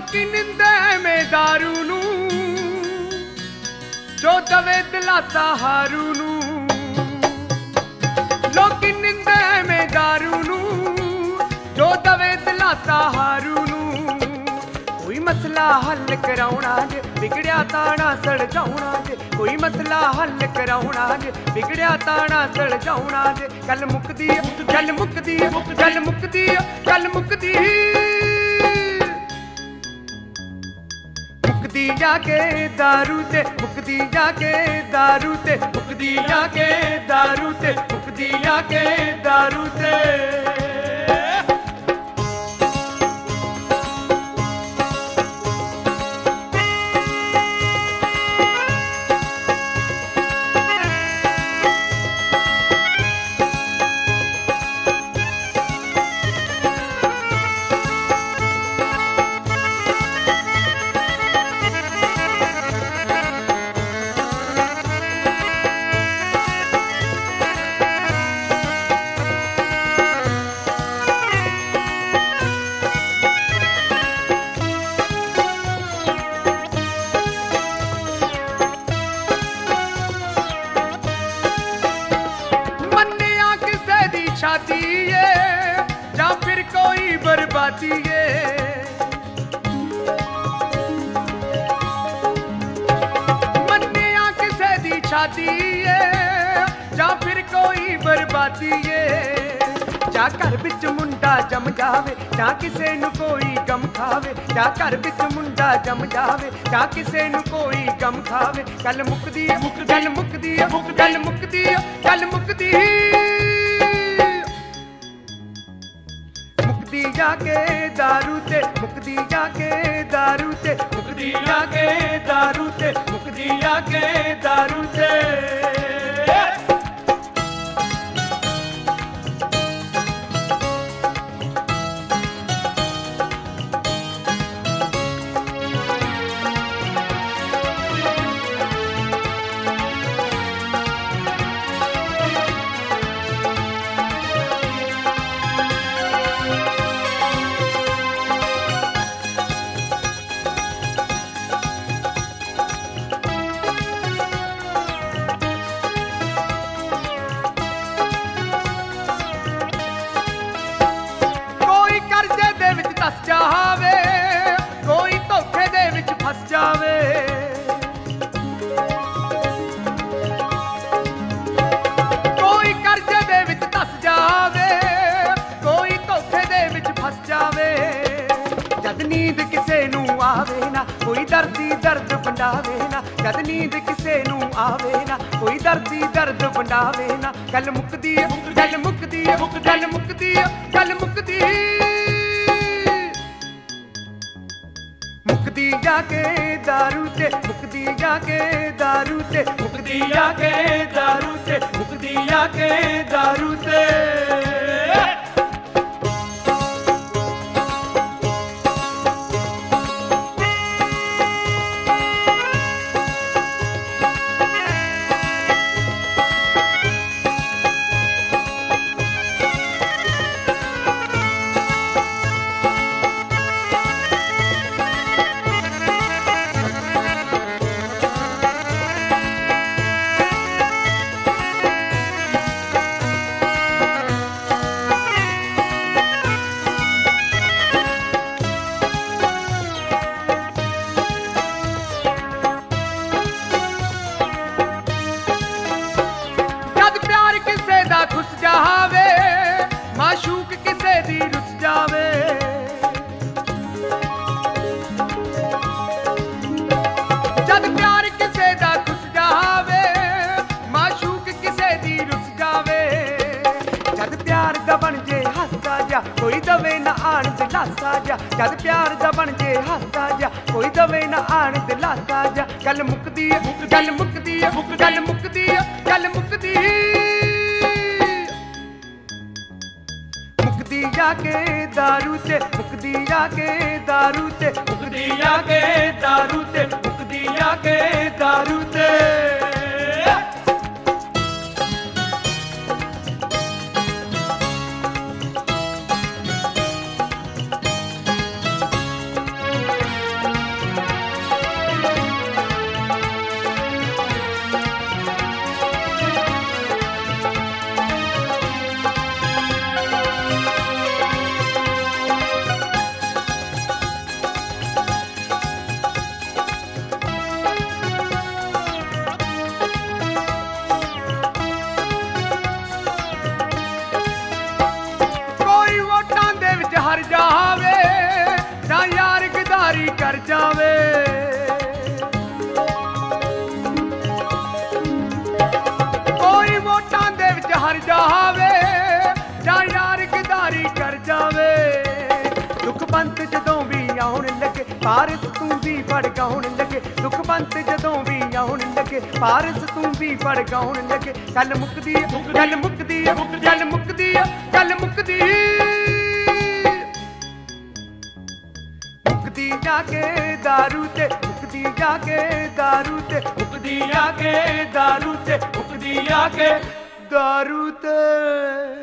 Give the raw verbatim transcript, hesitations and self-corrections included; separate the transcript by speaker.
Speaker 1: ਲੋਕੀ ਨਿੰਦੇ ਮੈਂ ਦਾਰੂ ਨੂੰ ਜੋ ਦਵੇ ਦਿਲਾਸਾ ਹਾਰੂ ਨੂੰ ਲੋਕੀ ਨਿੰਦੇ ਮੈਂ ਦਾਰੂ ਨੂੰ ਜੋ ਦਵੇ ਦਿਲਾਸਾ ਹਾਰੂ ਨੂੰ ਕੋਈ ਮਸਲਾ ਹੱਲ ਕਰਾਉਣਾ ਜੇ ਵਿਗੜਿਆ ਤਾਣਾ ਸਲਝਾਉਣਾ ਜੇ ਕੋਈ ਮਸਲਾ ਹੱਲ ਕਰਾਉਣਾ ਜੇ ਵਿਗੜਿਆ ਤਾਣਾ ਸਲਝਾਉਣਾ ਜੇ ਗੱਲ ਮੁੱਕਦੀ ਗੱਲ ਮੁੱਕਦੀ ਗੱਲ ਮੁੱਕਦੀ ਗੱਲ ਮੁੱਕਦੀ मुक्ति जाके दारू ते मुक्ति जाके दारू ते मुक्ति जाके दारू ते मुक्ति जाके दारू ते शादी है या फिर कोई बर्बादी है मन्निया किसे दी शादी है या फिर कोई बर्बादी है जा घर विच मुंडा जम जावे जा किसे नु कोई गम खावे जा घर विच मुंडा जम जावे जा किसे नु कोई गम खावे गल मुकदी गल मुकदी गल मुकदी गल मुकदी मुक्ति जाके दारू ते मुक्ति जाके दारू ते मुक्ति जाके दारू ते मुक्ति जाके दारू ते फस जावे कोई धोखे दे विच फस जावे कोई कर्जे दे विच धस जावे कोई धोखे दे विच फस जावे जद नींद किसे नू आवे ना कोई दर्दी दर्द वंडावे ना जद नींद किसे नू आवे ना कोई दर्दी दर्द वंडावे ना गल मुकदी गल मुकदी गल मुकदी गल मुकदी मुक्ति जाके दारू ते मुक्ति जाके दारू ते मुक्ति जाके दारू ते मुक्ति जाके दारू ते खुस जावे माशूक किसे दी रुस जावे जद प्यार किसे दा खुस जावे माशूक किसे दी रुस जावे जद प्यार दा बन जे हासा जा कोई दवे ना आन दिलासा जा जद प्यार दा बन जे हासा जा कोई दवे ना आन दिलासा जा गल मुकदी गल मुकदी गल मुकदी गल मुकदी मुक्ति जाके दारू ते मुक्ति जाके दारू ते मुक्ति जाके दारू ते मुक्ति जाके दारू ते ਜਾਵੇ। ਕੋਈ ਵੋਟਾਂ ਦੇ ਵਿੱਚ ਹਰ ਜਾਵੇ ਜਾਂ ਯਾਰ ਗਦਾਰੀ ਕਰ ਜਾਵੇ। ਦੁੱਖ ਪੰਤ ਜਦੋਂ ਵੀ ਆਉਣ ਲੱਗੇ ਪਾਰਸ ਤੂੰ ਵੀ ਫੜ ਗਾਉਣ ਲੱਗੇ। ਦੁੱਖ ਪੰਤ ਜਦੋਂ ਵੀ ਆਉਣ ਲੱਗੇ ਪਾਰਸ ਤੂੰ ਵੀ ਫੜ ਗਾਉਣ ਲੱਗੇ। ਗੱਲ ਮੁੱਕਦੀ ਏ ਗੱਲ ਮੁੱਕਦੀ ਏ ਗੱਲ ਮੁੱਕਦੀ ਏ ਗੱਲ ਮੁੱਕਦੀ ਮੁੱਕਦੀ ਜਾ ਕੇ ਦਾਰੂ ਤੇ ਮੁੱਕਦੀ ਜਾ ਕੇ ਦਾਰੂ ਤੇ ਮੁੱਕਦੀ ਜਾ ਕੇ ਦਾਰੂ ਤੇ ਮੁੱਕਦੀ ਜਾ ਕੇ ਦਾਰੂ ਤੇ।